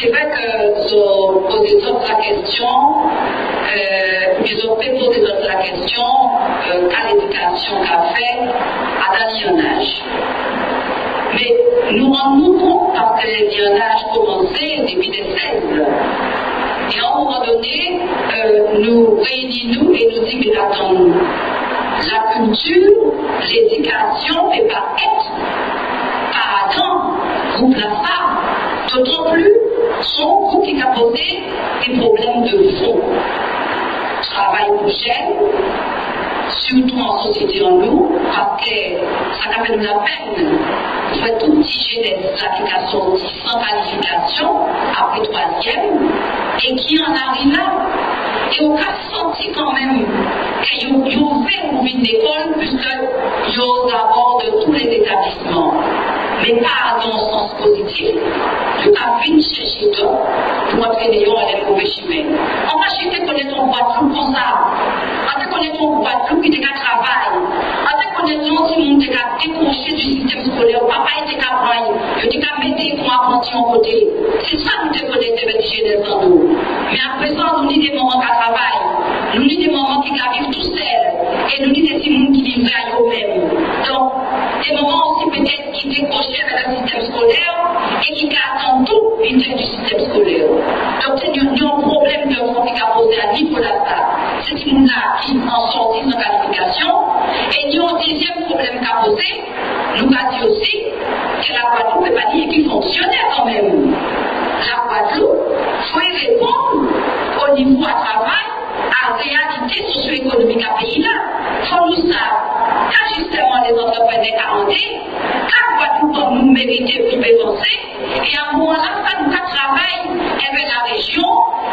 c'est vrai que je posais la question, ils ont posé la question à l'éducation qu'a fait à l'aliénage. Mais nous rendons compte parce que l'aliénage commençait depuis les 16. Et à un moment donné, nous réunissons et nous disons, mais attends, la culture, l'éducation ne peut pas être par Adam, groupe la femme, d'autant plus son groupe qui a posé des problèmes de fond. Travail pour gêne, surtout en société en nous, parce que ça fait de la peine. Il faut être tout petit jeunesse qui a sorti sans qualification, après 3e, et qui en arrive là. Et on a senti quand même qu'ils ont fait une école, puisqu'ils ont d'abord de tous les établissements. Mais pas dans le sens positif. Je n'ai chercher toi pour entraîner les mauvais chemins. On va chercher connaître ton Guadeloupe comme ça. On va connaître ton Guadeloupe qui est à travail. On va connaître ton monde qui est décroché du système scolaire. Papa était capable. Je dis qu'à mettre les points apprenti en côté. C'est ça que nous te connaissons avec les jeunes sans nous. Mais à présent, nous avons des moments qui travaillent. Nous avons des moments qui vivent tout seuls. Et nous avons des gens qui vivent à eux-mêmes. Donc, des moments aussi peut-être qui décrochent avec le système scolaire et qui attendent tout vite du système scolaire. Donc, c'est un problème de fond qui a posé à niveau là. C'est ce là qui en sortit sans qualification. Et il y a un deuxième problème qui a posé, nous avons dit aussi que la Guadeloupe n'est pas dit qu'il fonctionnait quand même. La Guadeloupe, il faut y répondre au niveau à travail, à la réalité socio-économique à pays là. Il faut nous savoir, quand justement les entrepreneurs garantis, quand Guadeloupe nous mériter pour avancer, et à un moment là, ça nous travaille avec la région,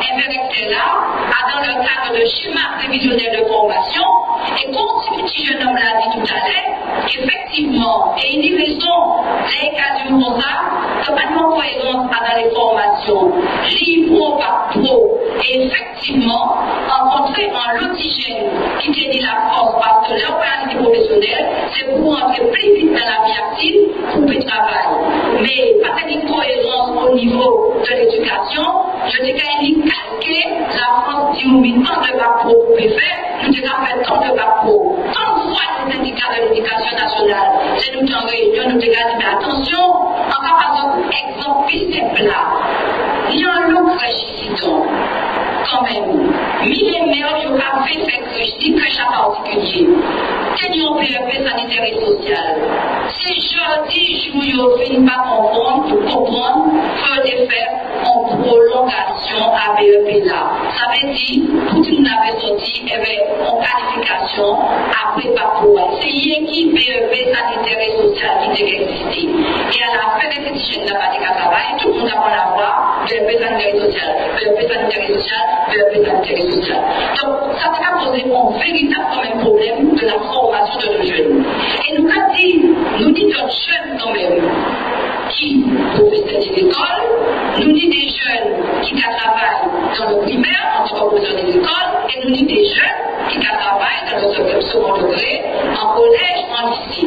avec là, dans le cadre de schéma prévisionnel de formation, et comme ce petit jeune homme l'a dit tout à l'heure, effectivement, et une raison, les cas du monde, c'est pas une cohérence dans les formations, livre par pro, et effectivement, rencontrer un lotigène qui tenait la force parce que leur réalité professionnelle, c'est pour entrer plus vite dans la vie active pour le travail. Mais pas une cohérence au niveau de l'éducation, je dis qu'il y a calqué la France qui nous met tant de bac pro pour faire, nous devons faire tant de bac pro. Tant de fois les syndicats de l'éducation nationale, c'est nous en réunion, nous devons dire, mais attention, on va par exemple plus simple là. Il y a un lot fragissant, quand même. Millénaires, il y aura fait crèche à particulier. Tenons PEP sanitaire et social. Si je dis, je ne finis pas comprendre, pour comprendre, faut les faire en prolongation à BEP là. Ça veut dire, pour tout le monde avait sorti, en qualification, après parcours. C'est l'équipe BEP sanitaire et social qui devait exister. Et à la fin des petits jeunes de la pratique à travail, tout le monde apprend à voir BEP sanitaire et social, BEP sanitaire et social, BEP sanitaire et social. Donc, ça va poser un véritable problème de la formation de nos jeunes. Et nous avons dit, nous disons des jeunes quand même qui professeurs des écoles, nous disons des jeunes qui travaillent dans le primaire, en tant que professeurs des écoles, et nous disons des jeunes qui travaillent dans le second degré, en collège, en lycée.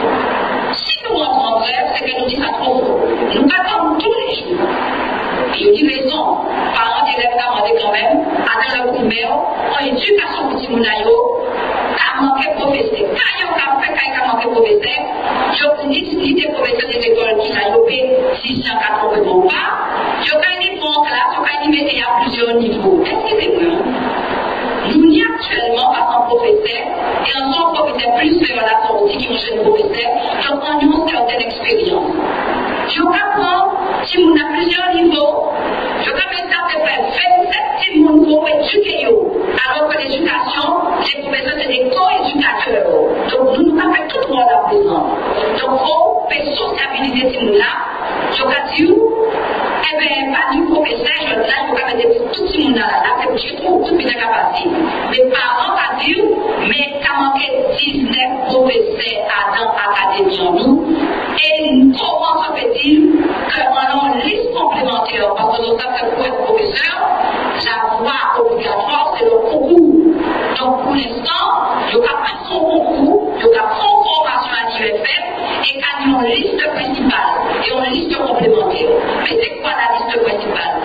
Si nous rentrons en grève, c'est que nous disons ça trop faux. Nous attendons tous les jours. Et il y a une raison, parents d'élèves demandent quand même, à dans le primaire, en éducation pour Timonayo, à manquer professeur. Quand il y a manqué professeur, je dis des professeurs des écoles qui n'ont pas 680 pas, je gagne des bons classes, je gagne des métiers à plusieurs niveaux. Excusez-moi. Nous n'y actuellement pas sans professeur, et en tant que professeur plus vers la sortie qui ont jeune professeur, je prends une certaine expérience. Je comprends, si vous avez plusieurs niveaux, je comprends ça peut faire 27 si vous pouvez éduquer, alors que l'éducation, les professeurs, c'est des co-éducateurs. Donc, nous avons fait tout le monde à présent. Donc, il faut sociabiliser ces mots-là. Je comprends, eh bien, pas du professeur, je dis, il faut mettre tout ce monde-là, c'est pour que je trouve toute mes capacités. Mes parents vont dire, mais t'as manqué 19 professeurs dans l'académie en nous. Et comment ça peut dire qu'on a une liste complémentaire, parce que nous savons pour être professeur, la voie obligatoire, c'est le concours. Donc, pour l'instant, il y a pas son concours, il y a son formation à l'IFM, et qu'il y a une liste principale et une liste complémentaire. Mais c'est quoi la liste principale?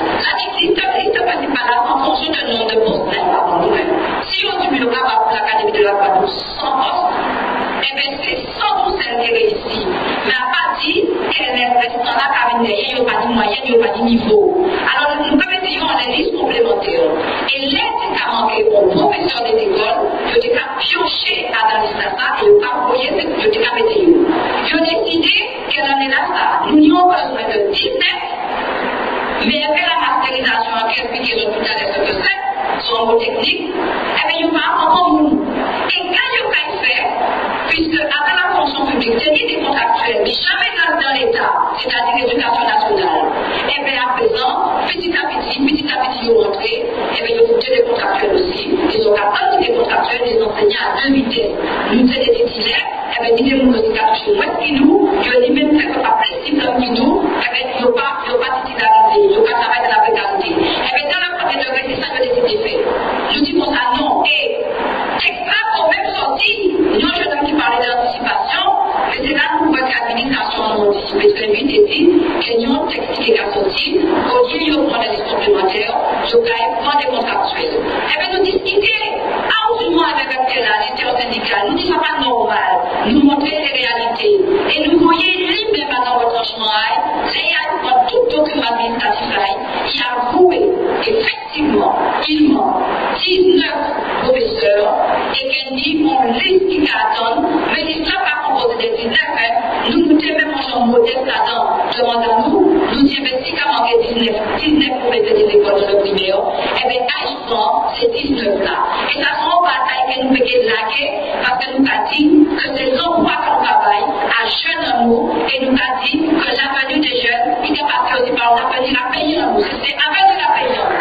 pas de derrière, il n'y a pas de moyen, il n'y a pas de niveau. Alors, nous mettons en liste complémentaire. Et les médicaments aux professeurs des écoles, je dis qu'à piocher à la liste ça et ne pas envoyer ce que je dis qu'à mettre. Je décidé qu'elle en est là ça. Nous n'avons besoin de 19, mais avec la masterisation, qui explique tout à l'heure ce que c'est, son mot technique, eh bien, il n'y a pas encore nous. Et quand il y a fait, puisque avec la fonction publique, c'est des contractuels, mais jamais dans l'État, c'est-à-dire l'éducation nationale, et bien à présent, petit à petit, ils ont rentré, et bien ils ont foutu des contractuels aussi. Ils ont capté des contractuels, des enseignants à 2 vitesses. Nous, c'est des titulaires, et bien, dis-les nous aussi cartouches moins que nous, ils ont dit même que pas plus de nous, et bien, ils n'ont pas titularisé, ils n'ont pas travaillé dans la précarité. Et bien, dans la première degré, c'est ça que j'ai décidé de faire. Nous disons ça non, et extra quand même sorti, nous, je ne qui parlais d'anticipation, mais c'est là que nous voyons que l'administration a anticipé, parce que lui, il dit que nous, texte qui est sorti, au lieu de prendre des complémentaires, je vais prendre des contractuels. Et bien, nous discuter, absolument avec l'intersyndical, nous disons pas normal, nous montrer les réalités, et nous voyons lui-même dans votre tranchement, dans tout document administratif, il a avoué, effectivement, il ment 19 professeurs, et qu'elle dit, on liste qui attend, mais l'histoire pas composé des 19, nous nous disons même en chambre modeste là-dedans, demande à nous disons, mais si quand on 19 professeurs des écoles de le primaire, eh bien, haïssant, c'est 19 là. Et ça sera une bataille que nous faisons laquer, parce que nous avons dit que c'est l'emploi qu'on travaille à jeunes en nous, et nous avons dit que l'avenir des jeunes, il est passé aussi par l'avenir à payer en nous. C'est l'avenir à payer en nous.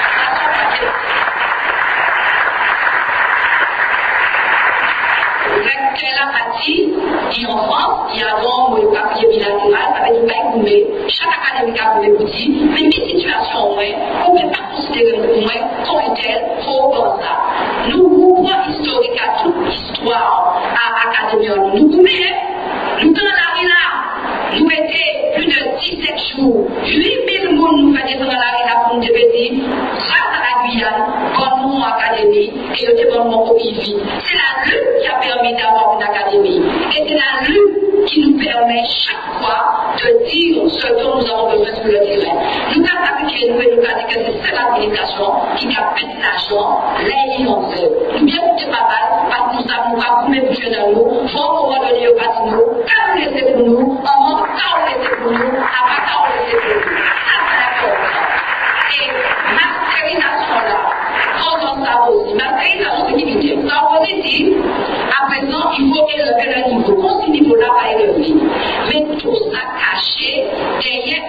La partie, il en France, il y a un le papier bilatéral avec du bail gourmet, chaque académique a gourmet petit, mais mes situations au moins, on ne peut pas considérer au moins comme tel, trop comme ça. Nous couvrons historique à toute histoire à l'académie, nous gourmet, nous dans la rue là, nous mettons plus de 17 jours, 8000 personnes nous faisaient dans la rue là pour nous dire, grâce à la Guyane, comme mon académie, et le développement au vie. C'est la lutte qui a permis d'avoir une académie. Et c'est la lutte qui nous permet chaque fois de dire ce dont nous avons besoin sur le terrain. Nous avons habitué, nous avons dit que c'est cette administration qui a fait l'argent, les en fait. Nous bien écouter pas mal, parce que nous savons pas combien de jeunes dans nous, faut qu'on va donner au bâtiment, quand vous laissez pour nous, on montre quand vous laissez pour nous, après quand vous laissez pour nous. Ça, c'est la force. Et masterisation là, on ça aussi. Masterisation, c'est qui veut dire. Ça, on dit, à présent, il faut élever le niveau. Quand ce niveau-là va élever, mais tout ça caché derrière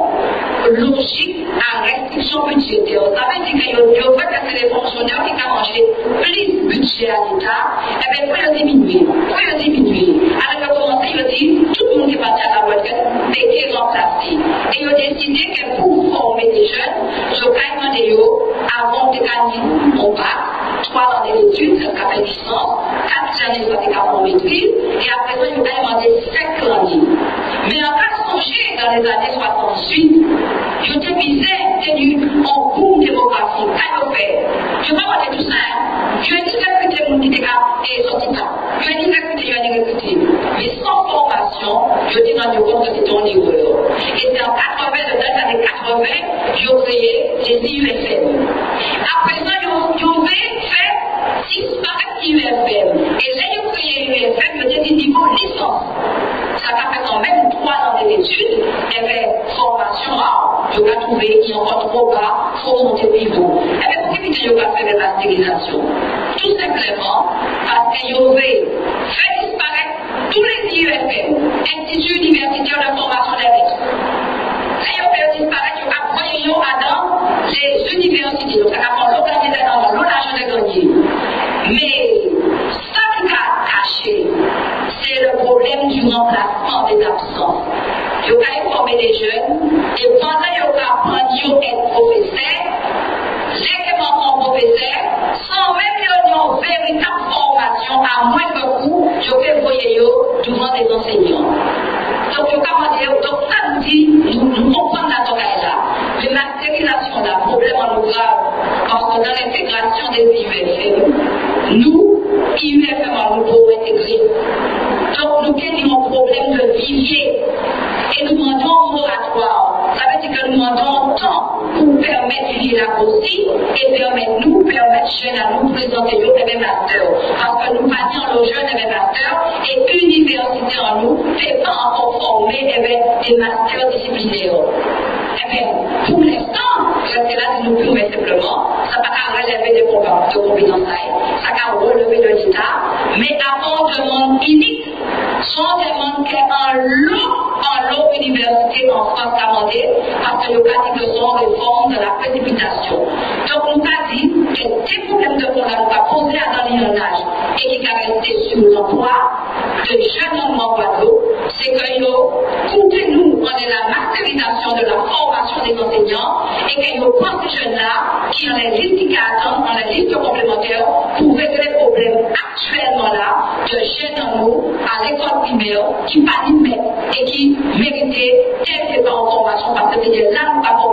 une logique à restriction budgétaire. Ça veut dire qu'il y a que c'est les fonctionnaires qui ont mangé plus de budget à l'État, et bien, il faut le diminuer. Alors, le conseil, il dit, tout le monde est parti à la voiture, mais qui est remplacé. Et ils ont décidé que pour former des jeunes, je vais demander avant de gagner mon bac, 3 ans d'études, ça fait licence, 4 années, ça fait 4 ans de maîtrise, et après ça, je vais demander 5 années. Mais en cas de songer, dans les années 68, je devisais tenu en boom démographique. Qu'est-ce que je fais? Je ne vais pas demander tout ça. Je vais dire recruter mon petit et sorti ça. Je vais dire recruter. Mais sans formation, je dis rendu compte que c'était une erreur. Et c'est en 80, dans les années 80, j'ai créé les IUFM. Après ça, j'ai fait 6 par IUFM. Et là, j'ai créé l'IUFM, j'ai dit niveau licence. Ça fait quand même 3 ans d'études, et bien, formation, je vais trouver qu'il y a encore trop bas, faut monter le niveau. Et bien, pour éviter de faire des masterisations, tout simplement, parce qu'il y avait fait disparaître tous les IUFM, Institut universitaire de formation des lettres. Là, il y a fait disparaître, il y a voyé dans les universités, donc ça a fait l'organisation, l'organisation de gagner. Mais, ça qui a caché, c'est le problème du remplacement des absences. Il faut informer les jeunes, et pendant qu'il faut apprendre à être professeur, les en professeur, sans même une véritable formation à moindre coût, je peux voyer devant des enseignants. Donc, je peux dire, donc ça nous dit, nous comprenons la toile là. Mais la stérilisation, là, problème en nous grave, parce que dans l'intégration des IUFM, nous, IUFM, nous pouvons intégrer. Donc, nous avons un problème de vivier. Et nous demandons au moratoire demandons tant pour permettre l'ILAC aussi et permettre jeunes à nous présenter le même master. Parce que nous parlions aux jeunes avec master et université en nous n'est pas encore formée avec des masters disciplinaires. Eh bien, pour l'instant, c'est là que nous pouvons simplement, ça ne va pas relever des compétences, ça va relever de l'État, mais avant de monde unique, sont des mondes qui en l'eau université en France amendée, parce que nous avons dit que sont réformes de la précipitation. Donc nous avons dit que des problèmes de fond là, nous avons posé à dans l'hivernage et qui a resté sur l'emploi de jeunes hommes en Guadeloupe, c'est que nous, nous, on est la masterisation de la formation des enseignants et que nous prenons ces jeunes-là qui ont les listes qui attendent, ont les listes complémentaires pour régler les problèmes actuellement là de jeunes hommes à l'école primaire qui pas et qui méritaient d'être en formation parce que c'était là où